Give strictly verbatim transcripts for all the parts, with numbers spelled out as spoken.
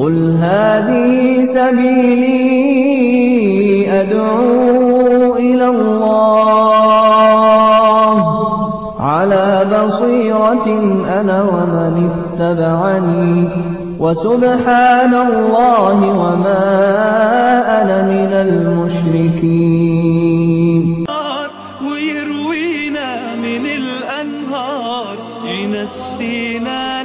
قل هذه سبيلي أدعو إلى الله على بصيرة أنا ومن اتبعني وسبحان الله وما أنا من المشركين. ويروينا من الأنهار ينسينا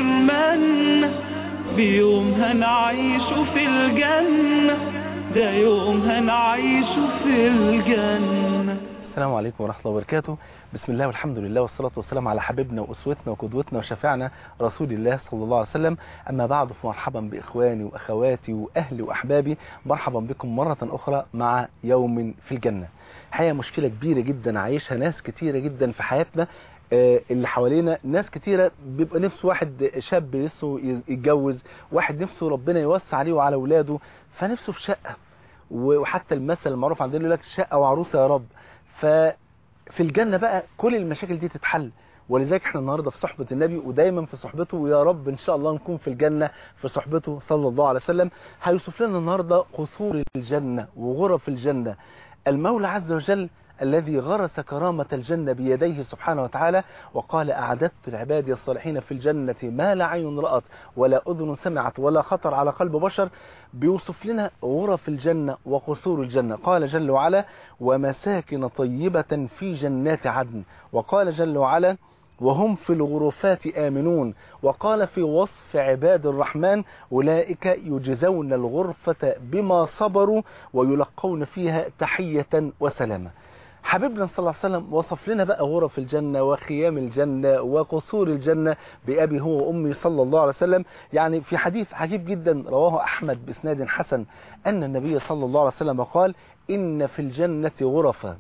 لحرمنا، بيوم هنعيش في الجنة، ده يوم هنعيش في الجنة. السلام عليكم ورحمة الله وبركاته. بسم الله والحمد لله والصلاة والسلام على حبيبنا وأسوتنا وقدوتنا وشفيعنا رسول الله صلى الله عليه وسلم. أما بعد، فمرحبا بإخواني وأخواتي وأهلي وأحبابي، مرحبا بكم مرة أخرى مع يوم في الجنة. حقيقة مشكلة كبيرة جدا عايشها ناس كتيرة جدا في حياتنا اللي حوالينا. ناس كتيرة بيبقى نفسه واحد شاب نفسه يتجوز، واحد نفسه ربنا يوسع عليه وعلى أولاده، فنفسه في شقة، وحتى المثل المعروف عندنا يقول لك شقة وعروسة يا رب. ففي الجنة بقى كل المشاكل دي تتحل، ولذلك احنا النهاردة في صحبة النبي ودايما في صحبته، ويا رب ان شاء الله نكون في الجنة في صحبته صلى الله عليه وسلم. هيوصف لنا النهاردة قصور الجنة وغرف الجنة. المولى عز وجل الذي غرس كرامة الجنة بيديه سبحانه وتعالى وقال: أعددت لعبادي الصالحين في الجنة ما لا عين رأت ولا أذن سمعت ولا خطر على قلب بشر. بيوصف لنا غرف الجنة وقصور الجنة. قال جل وعلا: ومساكن طيبة في جنات عدن. وقال جل وعلا: وهم في الغرفات آمنون. وقال في وصف عباد الرحمن: أولئك يجزون الغرفة بما صبروا ويلقون فيها تحية وسلامة. حبيبنا صلى الله عليه وسلم وصف لنا بقى غرف الجنة وخيام الجنة وقصور الجنة بأبي هو وأمي صلى الله عليه وسلم. يعني في حديث عجيب جدا رواه أحمد بإسناد حسن أن النبي صلى الله عليه وسلم قال: إن في الجنة غرفا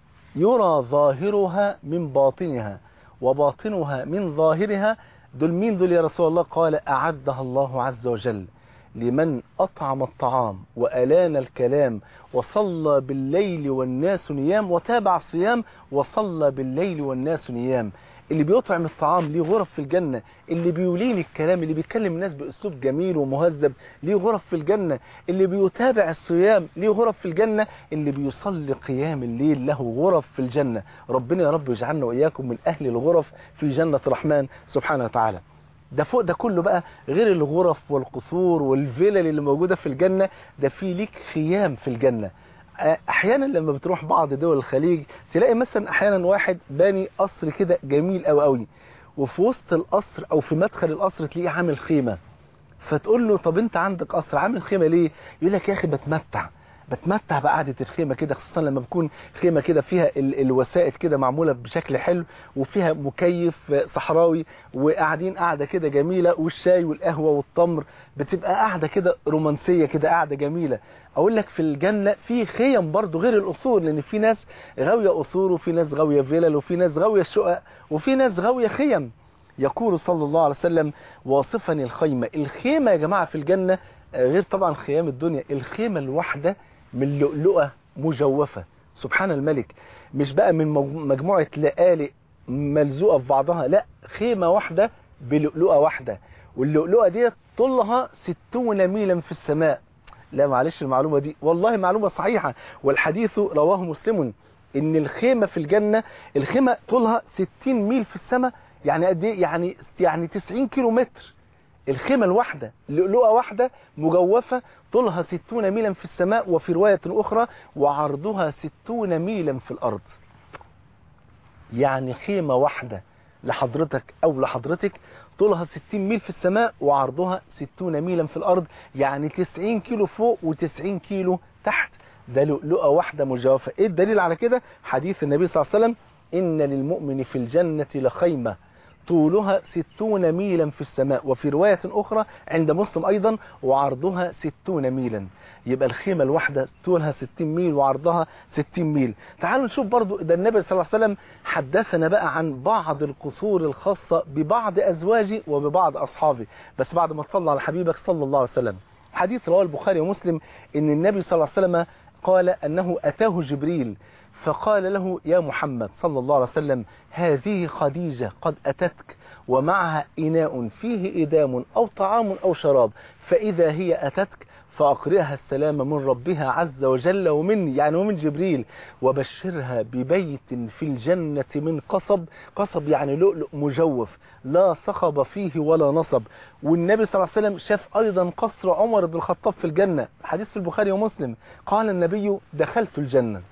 يرى ظاهرها من باطنها وباطنها من ظاهرها. دول مين دول يا رسول الله؟ قال: أعدها الله عز وجل لمن أطعم الطعام وألان الكلام وصلى بالليل والناس نيام وتابع الصيام وصلى بالليل والناس نيام. اللي بيطعم الطعام ليه غرف في الجنة، اللي بيولين الكلام، اللي بيتكلم الناس بأسلوب جميل ومهذب ليه غرف في الجنة، اللي بيتابع الصيام ليه غرف في الجنة، اللي بيصلي قيام الليل له غرف في الجنة. ربنا يا رب يجعلنا وإياكم من أهل الغرف في جنة الرحمن سبحانه وتعالى. ده فوق ده كله بقى غير الغرف والقصور والفلل اللي موجودة في الجنة، ده في ليك خيام في الجنة. احيانا لما بتروح بعض دول الخليج تلاقي مثلا احيانا واحد باني قصر كده جميل قوي قوي، وفي وسط القصر او في مدخل القصر تلاقيه عامل خيمة. فتقول له: طب انت عندك قصر عامل خيمة ليه؟ يقول لك: يا اخي بتمتع بتمتع بقعدة الخيمة كده، خصوصا لما بكون خيمة كده فيها ال الوسائد كده معمولة بشكل حلو، وفيها مكيف صحراوي، وقاعدين قاعدة كده جميلة، والشاي والقهوة والتمر، بتبقى قاعدة كده رومانسية كده، قاعدة جميلة. اقول لك في الجنة في خيم برضو غير القصور، لان في ناس غاوية قصور، وفي ناس غاوية فيلل، وفي ناس غاوية شقق، وفي ناس غاوية خيم. يقول صلى الله عليه وسلم واصفا الخيمة. الخيمة يا جماعة في الجنة غير طبعا خيام الدنيا. الخيمة الواحدة من لؤلؤة مجوفة، سبحان الملك، مش بقى من مجموعة لآلئ ملزوقة في بعضها، لا، خيمة واحدة بلؤلؤة واحدة، واللؤلؤة دي طولها ستون ميلا في السماء. لا معلش، المعلومة دي والله معلومة صحيحة، والحديث رواه مسلم ان الخيمة في الجنة الخيمة طولها ستين ميل في السماء. يعني قد ايه؟ يعني يعني تسعين كيلو متر. الخيمة الواحدة لؤلؤة واحدة مجوفة طولها ستون ميلا في السماء، وفي رواية أخرى وعرضها ستون ميلا في الأرض. يعني خيمة واحدة لحضرتك أو لحضرتك طولها ستين ميل في السماء وعرضها ستون ميلا في الأرض، يعني تسعين كيلو فوق وتسعين كيلو تحت. ده لؤلؤة واحدة مجوفة. إيه الدليل على كده؟ حديث النبي صلى الله عليه وسلم: إن للمؤمن في الجنة لخيمة طولها ستون ميلا في السماء، وفي رواية أخرى عند مسلم أيضا وعرضها ستون ميلا. يبقى الخيمة الواحدة طولها ستين ميل وعرضها ستين ميل. تعالوا نشوف برضو، ده النبي صلى الله عليه وسلم حدثنا بقى عن بعض القصور الخاصة ببعض أزواجه وببعض أصحابه، بس بعد ما تصلى على حبيبك صلى الله عليه وسلم. حديث رواه البخاري ومسلم إن النبي صلى الله عليه وسلم قال أنه أتاه جبريل فقال له: يا محمد صلى الله عليه وسلم، هذه خديجة قد أتتك ومعها إناء فيه إدام أو طعام أو شراب، فإذا هي أتتك فأقرئها السلام من ربها عز وجل ومني، يعني ومن جبريل، وبشرها ببيت في الجنة من قصب. قصب يعني لؤلؤ مجوف لا صخب فيه ولا نصب. والنبي صلى الله عليه وسلم شاف أيضا قصر عمر بن الخطاب في الجنة، حديث في البخاري ومسلم. قال النبي: دخلت الجنة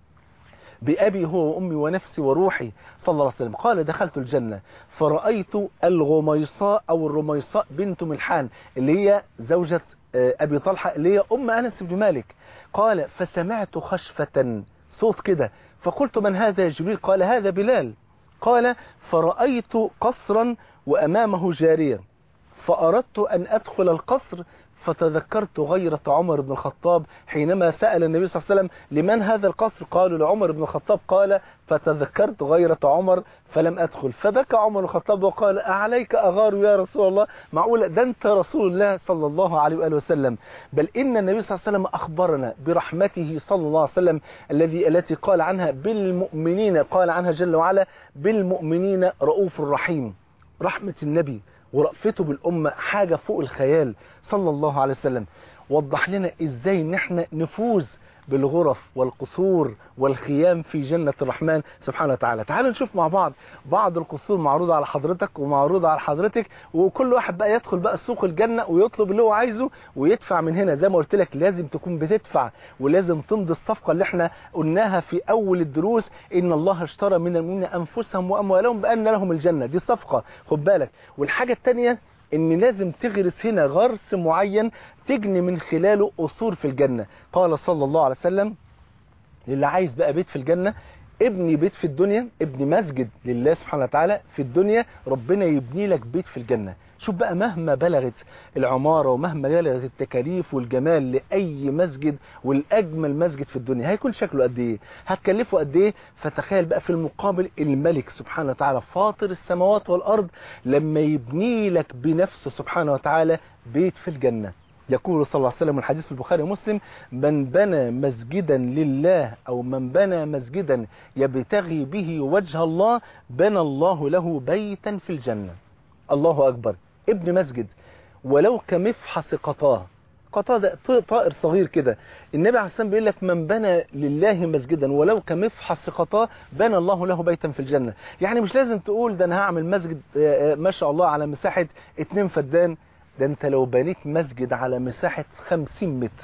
بأبي هو وأمي ونفسي وروحي صلى الله عليه وسلم. قال: دخلت الجنة فرأيت الغميصاء أو الرميصاء بنت ملحان اللي هي زوجة أبي طلحة اللي هي أم أنس بن مالك. قال: فسمعت خشفة، صوت كده، فقلت: من هذا يا جبريل؟ قال: هذا بلال. قال: فرأيت قصرا وأمامه جارية، فأردت أن أدخل القصر فتذكرت غيرة عمر بن الخطاب حينما سأل النبي صلى الله عليه وسلم: لمن هذا القصر؟ قالوا: لعمر بن الخطاب. قال: فتذكرت غيرة عمر فلم أدخل. فبكى عمر بن الخطاب وقال: أعليك أغار يا رسول الله؟ معقولة ده أنت رسول الله صلى الله عليه وآله وسلم؟ بل إن النبي صلى الله عليه وسلم أخبرنا برحمته صلى الله عليه وسلم الذي التي قال عنها بالمؤمنين، قال عنها جل وعلا: بالمؤمنين رؤوف رحيم. رحمة النبي ورأفته بالأمة حاجة فوق الخيال صلى الله عليه وسلم. وضح لنا إزاي نحن نفوز بالغرف والقصور والخيام في جنة الرحمن سبحانه وتعالى. تعالوا نشوف مع بعض بعض القصور معروضة على حضرتك ومعروضة على حضرتك، وكل واحد بقى يدخل بقى سوق الجنة ويطلب اللي هو عايزه ويدفع من هنا. زي ما قلت لك لازم تكون بتدفع، ولازم تمضي الصفقة اللي احنا قلناها في أول الدروس: إن الله اشترى من المؤمنين أنفسهم وأموالهم بأن لهم الجنة. دي صفقة، خد بالك. والحاجة الثانية ان لازم تغرس هنا غرس معين تجني من خلاله قصور في الجنة. قال صلى الله عليه وسلم: اللي عايز بقى بيت في الجنة ابني بيت في الدنيا، ابني مسجد لله سبحانه وتعالى في الدنيا، ربنا يبني لك بيت في الجنة. شوف بقى مهما بلغت العمارة ومهما بلغت التكاليف والجمال لأي مسجد، والأجمل مسجد في الدنيا هيكون شكله قد ايه، هتكلفه قد ايه. فتخيل بقى في المقابل الملك سبحانه وتعالى فاطر السماوات والأرض لما يبني لك بنفسه سبحانه وتعالى بيت في الجنة. يقول صلى الله عليه وسلم الحديث في البخاري ومسلم: من بنى مسجدا لله أو من بنى مسجدا يبتغي به وجه الله بنى الله له بيتا في الجنة. الله أكبر. ابن مسجد ولو كمفحص قطاه، قطاه ده طائر صغير كده. النبي عليه الصلاة والسلام بيقول لك: من بنى لله مسجدا ولو كمفحص قطاه بنى الله له بيتا في الجنة. يعني مش لازم تقول ده أنا هعمل مسجد ما شاء الله على مساحة اتنين فدان، ده انت لو بنيت مسجد على مساحة خمسين متر،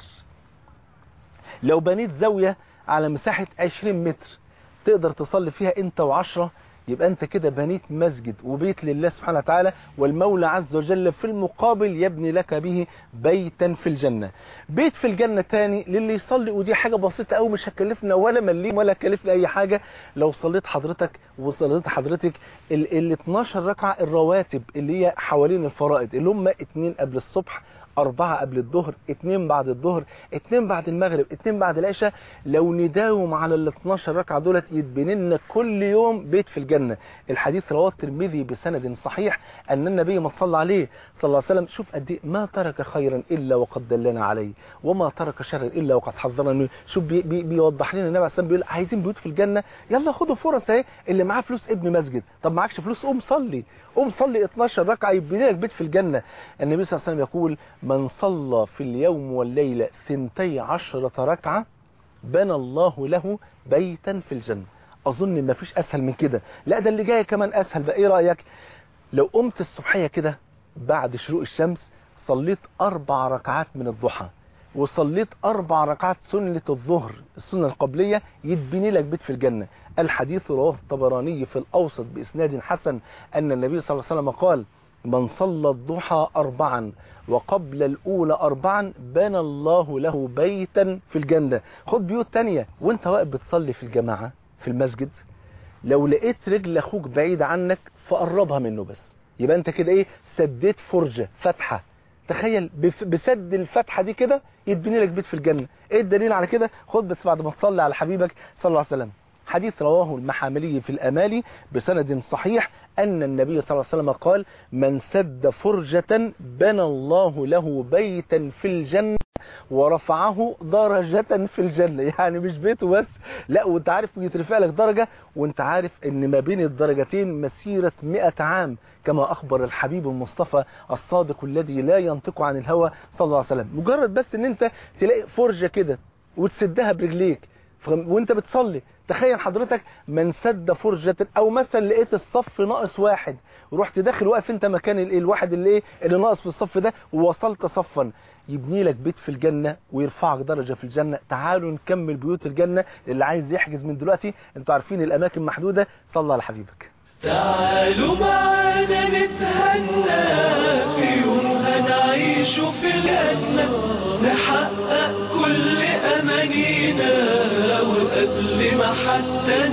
لو بنيت زاوية على مساحة عشرين متر تقدر تصلي فيها انت وعشرة، يبقى انت كده بنيت مسجد وبيت لله سبحانه وتعالى، والمولى عز وجل في المقابل يبني لك به بيتا في الجنة. بيت في الجنة تاني للي يصلي، ودي حاجة بسيطة قوي مش هتكلفنا ولا مليم ولا هتكلفنا اي حاجة. لو صليت حضرتك وصليت حضرتك ال, ال اتناشر ركعة الرواتب اللي هي حوالين الفرائض، اللي هم اتنين قبل الصبح، أربعة قبل الظهر، اتنين بعد الظهر، اتنين بعد المغرب، اتنين بعد العشاء، لو نداوم على ال اتناشر ركعة دولت يتبني لنا كل يوم بيت في الجنة. الحديث رواه الترمذي بسند صحيح أن النبي ما صلى عليه صلى الله عليه وسلم: شوف قد ايه ما ترك خيرا إلا وقد دلنا عليه وما ترك شرا إلا وقد حذرنا منه. شوف بي بي بيوضح لنا النبي عليه الصلاة والسلام بيقول: عايزين بيوت في الجنة، يلا خدوا فرص اهي. اللي معاه فلوس ابن مسجد، طب معكش فلوس قوم صلي، قوم صلي اتناشر ركعة يبني لك بيت في الجنة. النبي صلى الله عليه وسلم يقول: من صلى في اليوم والليلة ثنتي عشرة ركعة بنى الله له بيتا في الجنة. أظن ما فيش أسهل من كده. لا ده اللي جاي كمان أسهل بقى. إيه رأيك لو قمت الصبحية كده بعد شروق الشمس صليت أربع ركعات من الضحى وصليت أربع ركعات سنة الظهر السنة القبلية، يتبني لك بيت في الجنة. الحديث رواه الطبراني في الأوسط بإسناد حسن أن النبي صلى الله عليه وسلم قال: من صلى الضحى أربعا وقبل الأولى أربعا بنى الله له بيتا في الجنة. خد بيوت تانية وانت واقف بتصلي في الجماعة في المسجد، لو لقيت رجل أخوك بعيد عنك فقربها منه بس، يبقى انت كده ايه سديت فرجة فتحة. تخيل بسد الفتحة دي كده يتبني لك بيت في الجنة. ايه الدليل على كده؟ خد بس بعد ما تصلي على حبيبك صلى الله عليه وسلم الحديث رواه المحاملي في الأمالي بسند صحيح أن النبي صلى الله عليه وسلم قال من سد فرجة بنى الله له بيتا في الجنة ورفعه درجة في الجنة. يعني مش بيته بس، لا وانت عارف يترفع لك درجة، وانت عارف ان ما بين الدرجتين مسيرة مئة عام كما أخبر الحبيب المصطفى الصادق الذي لا ينطق عن الهوى صلى الله عليه وسلم. مجرد بس ان انت تلاقي فرجة كده وتسدها برجليك وانت بتصلي، تخيل حضرتك من سد فرجة، او مثلا لقيت الصف ناقص واحد ورحت داخل واقف انت مكان الواحد اللي ايه اللي ناقص في الصف ده ووصلت صفا، يبني لك بيت في الجنة ويرفعك درجة في الجنة. تعالوا نكمل بيوت الجنة. اللي عايز يحجز من دلوقتي، انتوا عارفين الاماكن محدودة، صلى على حبيبك. تعالوا معانا نتهنى في يوم هنعيش في الجنة، نحقق كل أمانينا وقبل ما حتى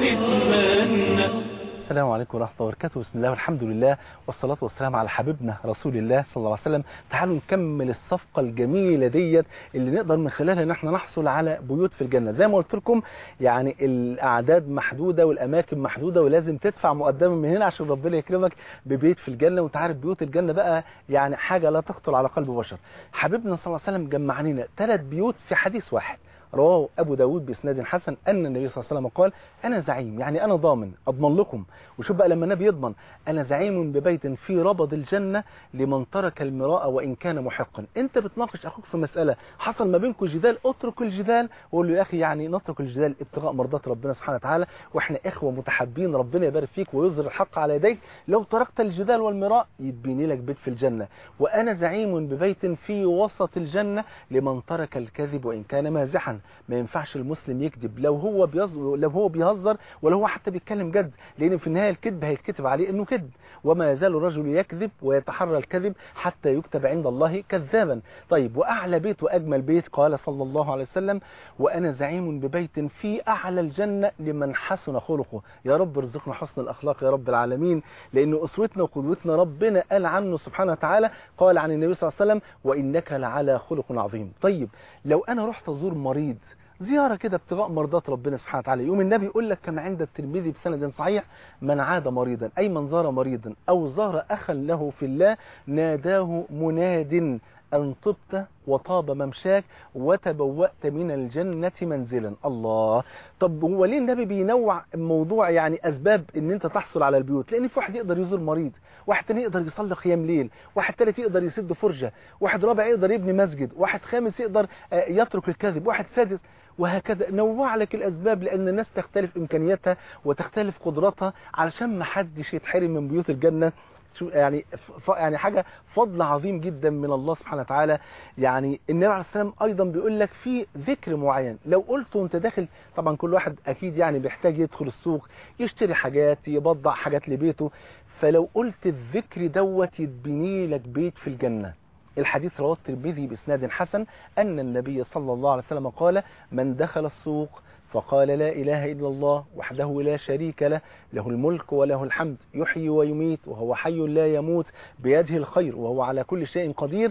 نتمنى. السلام عليكم ورحمة الله وبركاته. بسم الله والحمد لله والصلاة والسلام على حبيبنا رسول الله صلى الله عليه وسلم. تعالوا نكمل الصفقة الجميلة ديت اللي نقدر من خلالها ان احنا نحصل على بيوت في الجنة. زي ما قلت لكم يعني الأعداد محدودة والأماكن محدودة، ولازم تدفع مقدما من هنا عشان ربنا يكرمك ببيت في الجنة. وانت عارف بيوت الجنة بقى يعني حاجة لا تخطر على قلب بشر. حبيبنا صلى الله عليه وسلم جمع لنا ثلاث بيوت في حديث واحد رواه أبو داود بإسناد حسن أن النبي صلى الله عليه وسلم قال أنا زعيم، يعني أنا ضامن أضمن لكم. وشوف بقى لما النبي يضمن، أنا زعيم ببيت في ربض الجنة لمن ترك المراء وإن كان محقا. أنت بتناقش أخوك في مسألة حصل ما بينكم جدال، اترك الجدال وقول له يا أخي يعني نترك الجدال ابتغاء مرضات ربنا سبحانه وتعالى، وإحنا إخوة متحابين، ربنا يبارك فيك ويظهر الحق على يديك. لو تركت الجدال والمراء يتبني لك بيت في الجنة. وأنا زعيم ببيت في وسط الجنة لمن ترك الكذب وإن كان مازحا. ما ينفعش المسلم يكذب لو هو بيهزر، لو هو بيهزر ولا هو حتى بيتكلم جد، لأن في النهاية الكذب هيتكتب عليه إنه كذب. وما يزال الرجل يكذب ويتحرى الكذب حتى يكتب عند الله كذابا. طيب وأعلى بيت وأجمل بيت قال صلى الله عليه وسلم وأنا زعيم ببيت في أعلى الجنة لمن حسن خلقه. يا رب ارزقنا حسن الأخلاق يا رب العالمين، لأن أسوتنا وقدوتنا ربنا قال عنه سبحانه وتعالى، قال عن النبي صلى الله عليه وسلم وإنك لعلى خلق عظيم. طيب لو أنا رحت أزور مريض زيارة كده ابتغاء مرضات ربنا سبحانه وتعالى، يوم النبي يقول لك كما عند الترمذي بسند صحيح من عاد مريضا، أي من زار مريضا أو زار أخا له في الله ناداه مناد أن طبت وطاب ممشاك وتبوأت من الجنة منزلا. الله. طب هو ليه النبي بينوع الموضوع يعني أسباب ان انت تحصل على البيوت؟ لأن في واحد يقدر يزور مريض، واحد تاني يقدر يصلي قيام ليل، واحد تالت يقدر يسد فرجة، واحد رابع يقدر يبني مسجد، واحد خامس يقدر يترك الكذب، واحد سادس، وهكذا. نوع لك الأسباب لأن الناس تختلف إمكانياتها وتختلف قدراتها علشان ما حدش يتحرم من بيوت الجنة. يعني يعني حاجة فضل عظيم جدا من الله سبحانه وتعالى. يعني النبي عليه السلام أيضا بيقول لك في ذكر معين لو قلته وانت داخل، طبعا كل واحد أكيد يعني بيحتاج يدخل السوق يشتري حاجات يبضع حاجات لبيته، فلو قلت الذكر دوت يتبني لك بيت في الجنة. الحديث رواه الترمذي بإسناد حسن أن النبي صلى الله عليه وسلم قال من دخل السوق فقال لا إله إلا الله وحده لا شريك له له الملك وله الحمد يحيي ويميت وهو حي لا يموت بيده الخير وهو على كل شيء قدير،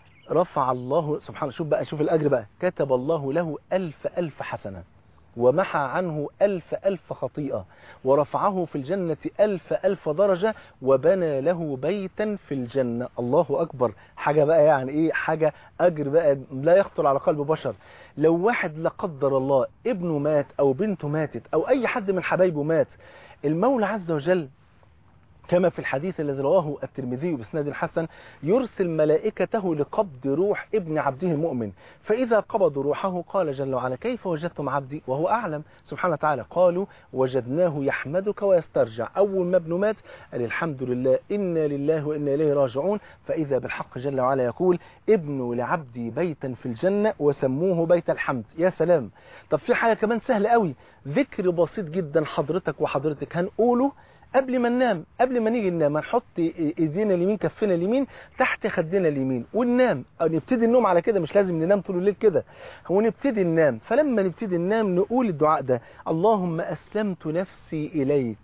رفع الله سبحانه، شوف بقى شوف الأجر بقى، كتب الله له ألف ألف حسنة ومحى عنه ألف ألف خطيئة ورفعه في الجنة ألف ألف درجة وبنى له بيتا في الجنة. الله أكبر. حاجة بقى يعني إيه، حاجة أجر بقى لا يخطر على قلب بشر. لو واحد لا قدر الله ابنه مات أو بنته ماتت أو أي حد من حبايبه مات، المولى عز وجل كما في الحديث الذي رواه الترمذي بإسناد حسن يرسل ملائكته لقبض روح ابن عبده المؤمن، فإذا قبضوا روحه قال جل وعلا كيف وجدتم عبدي وهو أعلم سبحانه وتعالى؟ قالوا وجدناه يحمدك ويسترجع. أول ما ابنه مات قال الحمد لله إنا لله وإنا إليه راجعون، فإذا بالحق جل وعلا يقول ابنوا لعبدي بيتا في الجنة وسموه بيت الحمد. يا سلام. طب في حاجة كمان سهلة قوي، ذكر بسيط جدا حضرتك وحضرتك هنقوله قبل ما ننام، قبل ما نيجي ننام هنحط ايدينا اليمين كفنا اليمين تحت خدنا اليمين وننام، او نبتدي النوم على كده، مش لازم ننام طول الليل كده، هو نبتدي ننام. فلما نبتدي ننام نقول الدعاء ده اللهم أسلمت نفسي إليك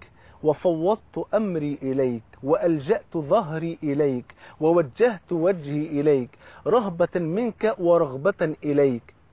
وفوضت أمري إليك وألجأت ظهري إليك ووجهت وجهي إليك رهبة منك ورغبة إليك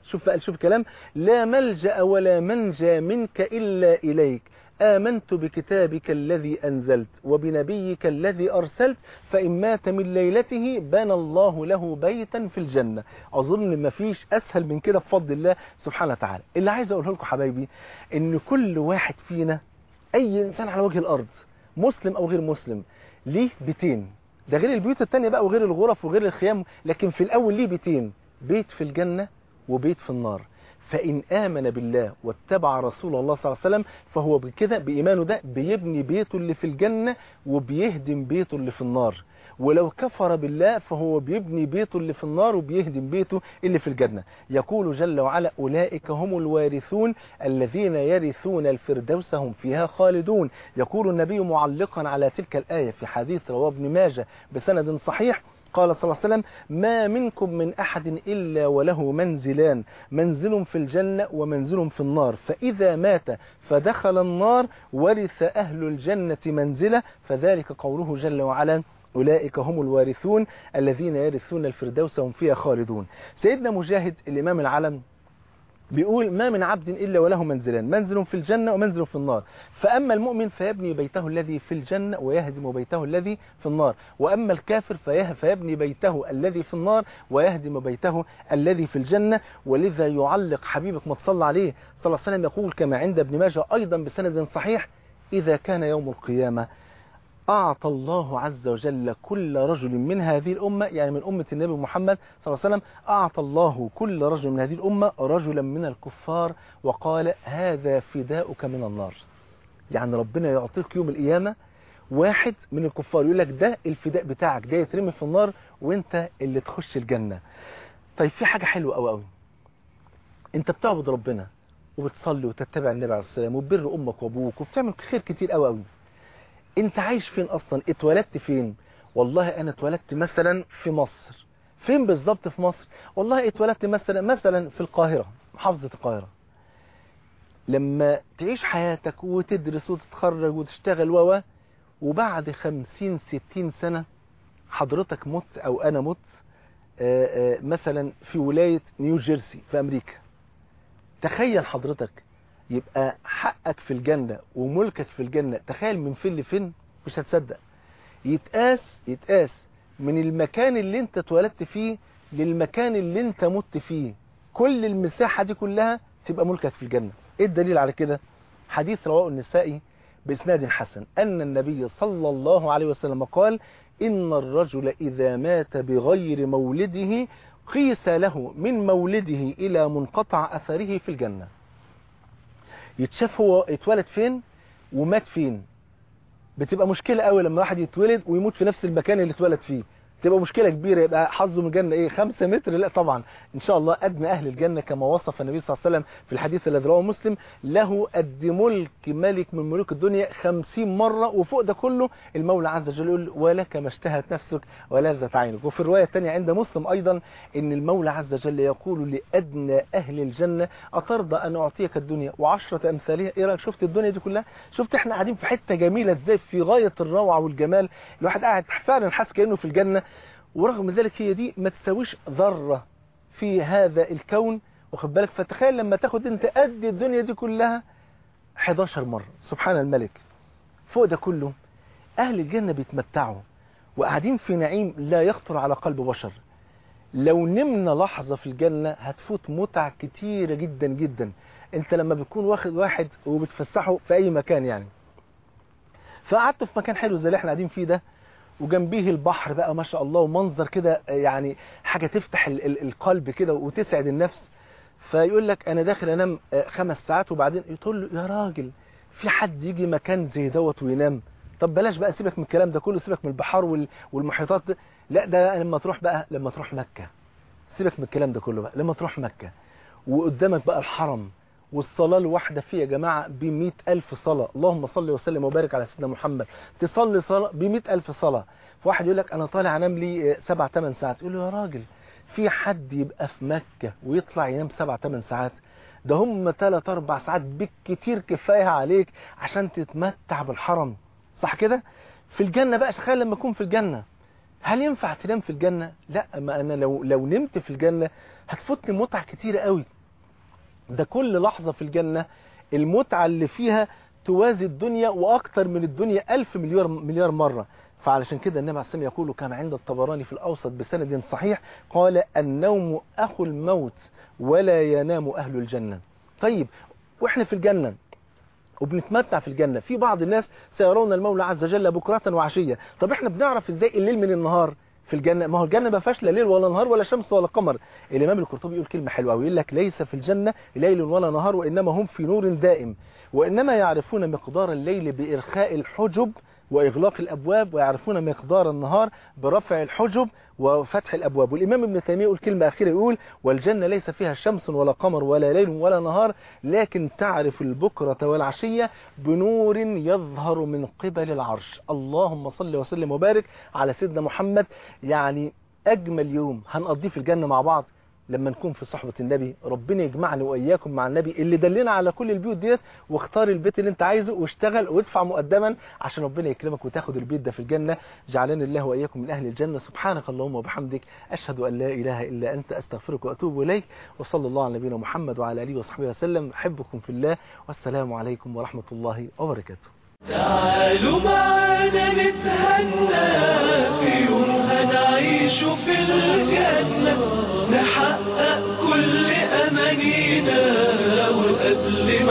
شوف بقى شوف كلام، لا ملجأ ولا منجى منك إلا إليك، آمنت بكتابك الذي أنزلت وبنبيك الذي أرسلت، فإن مات من ليلته بنى الله له بيتا في الجنة. أظن ما فيش أسهل من كده بفضل الله سبحانه وتعالى. اللي عايز أقوله لكم حبايبي إن كل واحد فينا، أي إنسان على وجه الأرض مسلم أو غير مسلم، ليه بيتين، ده غير البيوت التانية بقى وغير الغرف وغير الخيام، لكن في الأول ليه بيتين، بيت في الجنة وبيت في النار. فإن آمن بالله واتبع رسول الله صلى الله عليه وسلم فهو بكده بإيمانه ده بيبني بيته اللي في الجنة وبيهدم بيته اللي في النار، ولو كفر بالله فهو بيبني بيته اللي في النار وبيهدم بيته اللي في الجنة. يقول جل وعلا أولئك هم الوارثون الذين يرثون الفردوس هم فيها خالدون. يقول النبي معلقا على تلك الآية في حديث رواه ابن ماجه بسند صحيح، قال صلى الله عليه وسلم ما منكم من أحد إلا وله منزلان، منزل في الجنة ومنزل في النار، فإذا مات فدخل النار ورث أهل الجنة منزله، فذلك قوله جل وعلا أولئك هم الوارثون الذين يرثون الفردوس هم فيها خالدون. سيدنا مجاهد الإمام العلم بيقول ما من عبد إلا وله منزلان، منزل في الجنة ومنزل في النار، فأما المؤمن فيبني بيته الذي في الجنة ويهدم بيته الذي في النار، وأما الكافر فيبني بيته الذي في النار ويهدم بيته الذي في الجنة. ولذا يعلق حبيبك ما تصلى عليه صلى الله عليه وسلم يقول كما عند ابن ماجه أيضا بسند صحيح إذا كان يوم القيامة أعطى الله عز وجل كل رجل من هذه الأمة، يعني من أمة النبي محمد صلى الله عليه وسلم، أعطى الله كل رجل من هذه الأمة رجلا من الكفار وقال هذا فداؤك من النار. يعني ربنا يعطيك يوم القيامة واحد من الكفار يقول لك ده الفداء بتاعك، ده يترمي في النار وانت اللي تخش الجنة. طيب في حاجة حلوة قوي قوي، انت بتعبد ربنا وبتصلي وتتبع النبي عليه الصلاة والسلام وبر أمك وأبوك وبتعمل خير كتير قوي قوي. انت عايش فين اصلا؟ اتولدت فين؟ والله انا اتولدت مثلا في مصر. فين بالظبط في مصر؟ والله اتولدت مثلا مثلا في القاهرة، محافظة القاهرة. لما تعيش حياتك وتدرس وتتخرج وتشتغل و وبعد خمسين ستين سنة حضرتك مت او انا مت آآ آآ مثلا في ولاية نيوجيرسي في امريكا. تخيل حضرتك يبقى حقك في الجنة وملكك في الجنة، تخيل من فين لفين، مش هتصدق. يتقاس يتقاس من المكان اللي انت اتولدت فيه للمكان اللي انت مت فيه، كل المساحة دي كلها تبقى ملكك في الجنة. ايه الدليل على كده؟ حديث رواه النسائي بإسناد حسن أن النبي صلى الله عليه وسلم قال إن الرجل إذا مات بغير مولده قيس له من مولده إلى منقطع أثره في الجنة. يتشاف هو اتولد فين ومات فين. بتبقى مشكلة قوي لما واحد يتولد ويموت في نفس المكان اللي اتولد فيه، تبقى مشكلة كبيرة. يبقى حظه من الجنة ايه؟ خمسة متر؟ لا طبعا، ان شاء الله ادنى اهل الجنة كما وصف النبي صلى الله عليه وسلم في الحديث الذي رواه مسلم له قد ملك ملك من ملوك الدنيا خمسين مرة، وفوق ده كله المولى عز وجل يقول ولك ما اشتهت نفسك ولذت عينك. وفي الرواية الثانية عند مسلم ايضا ان المولى عز وجل يقول لادنى اهل الجنة اترضى ان اعطيك الدنيا وعشرة امثالها؟ ايه رايك؟ شفت الدنيا دي كلها؟ شفت احنا قاعدين في حتة جميلة ازاي، في غاية الروعة والجمال، الواحد قاعد فعلا حاسس كأنه في الجنة، ورغم ذلك هي دي ما تساويش ذرة في هذا الكون، واخد بالك؟ فتخيل لما تاخد انت قد الدنيا دي كلها حداشر مرة، سبحان الملك. فوق ده كله اهل الجنة بيتمتعوا وقاعدين في نعيم لا يخطر على قلب بشر. لو نمنا لحظة في الجنة هتفوت متع كتيرة جدا جدا. انت لما بتكون واخد واحد وبتفسحه في اي مكان يعني، فقعدت في مكان حلو زي اللي احنا قاعدين فيه ده وجنبيه البحر بقى ما شاء الله ومنظر كده، يعني حاجة تفتح ال ال القلب كده وتسعد النفس، فيقول لك انا داخل انام خمس ساعات وبعدين تقول له يا راجل في حد يجي مكان زي دوت وينام؟ طب بلاش بقى، سيبك من الكلام ده كله، سيبك من البحار وال والمحيطات ده. لا ده لما تروح بقى لما تروح مكة، سيبك من الكلام ده كله بقى، لما تروح مكة وقدامك بقى الحرم والصلاة الواحدة فيه يا جماعة بمئة ألف صلاة، اللهم صل وسلم وبارك على سيدنا محمد، تصلي صلاة بمئة ألف صلاة. فواحد يقول لك أنا طالع أنام لي سبع ثمان ساعات، يقول له يا راجل في حد يبقى في مكة ويطلع ينام سبع ثمان ساعات؟ ده هم ثلاث أربع ساعات بالكتير كفاية عليك عشان تتمتع بالحرم، صح كده؟ في الجنة بقى تخيل لما أكون في الجنة هل ينفع تنام في الجنة؟ لا، ما أنا لو, لو نمت في الجنة هتفوتني متعة كتيرة قوي. ده كل لحظة في الجنة المتعة اللي فيها توازي الدنيا وأكتر من الدنيا ألف مليار, مليار مرة. فعلشان كده النبي عليه الصلاة والسلام يقول كما عند الطبراني في الأوسط بسند صحيح، قال النوم أخو الموت ولا ينام أهل الجنة. طيب وإحنا في الجنة وبنتمتع في الجنة، في بعض الناس سيرون المولى عز وجل بكرة وعشية. طب احنا بنعرف ازاي الليل من النهار في الجنة؟ ما هو الجنة ما فيهاش لا ليل ولا نهار ولا شمس ولا قمر. الإمام القرطبي يقول كلمة حلوة ويقول لك ليس في الجنة ليل ولا نهار وإنما هم في نور دائم، وإنما يعرفون مقدار الليل بإرخاء الحجب وإغلاق الأبواب، ويعرفون مقدار النهار برفع الحجب وفتح الأبواب. والإمام ابن تيمية يقول كلمة أخيرة يقول والجنة ليس فيها شمس ولا قمر ولا ليل ولا نهار، لكن تعرف البكرة والعشية بنور يظهر من قبل العرش. اللهم صل وسلم وبارك على سيدنا محمد. يعني أجمل يوم هنقضيه في الجنة مع بعض لما نكون في صحبة النبي. ربنا يجمعني وإياكم مع النبي اللي دلنا على كل البيوت ديت، واختار البيت اللي انت عايزه واشتغل وادفع مقدما عشان ربنا يكرمك وتاخد البيت ده في الجنة. جعلني الله وإياكم من أهل الجنة. سبحانك اللهم وبحمدك، أشهد أن لا إله إلا أنت، أستغفرك وأتوب إليك. وصلى الله على نبينا محمد وعلى آله وصحبه وسلم. أحبكم في الله، والسلام عليكم ورحمة الله وبركاته. تعالوا معنا نتهنى في يوم هنعيش في الجنة، نحقق كل أمانينا وقبل ما